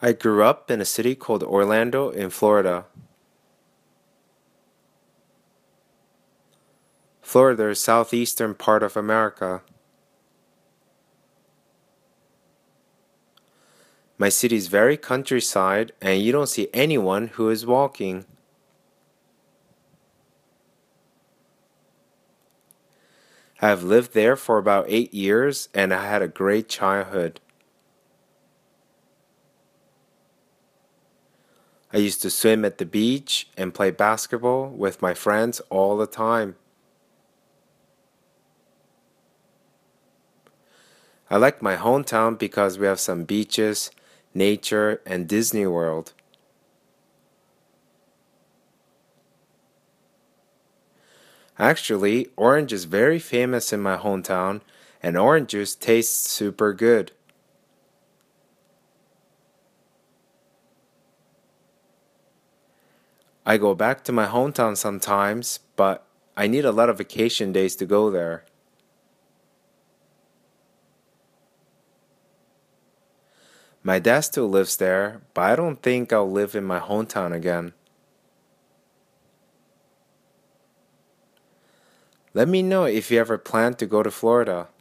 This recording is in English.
I grew up in a city called Orlando in Florida. Florida is southeastern part of America. My city is very countryside and you don't see anyone who is walking. I have lived there for about 8 years and I had a great childhood. I used to swim at the beach and play basketball with my friends all the time. I like my hometown because we have some beaches, nature, and Disney World. Actually, orange is very famous in my hometown, and orange juice tastes super good. I go back to my hometown sometimes, but I need a lot of vacation days to go there. My dad still lives there, but I don't think I'll live in my hometown again. Let me know if you ever plan to go to Florida.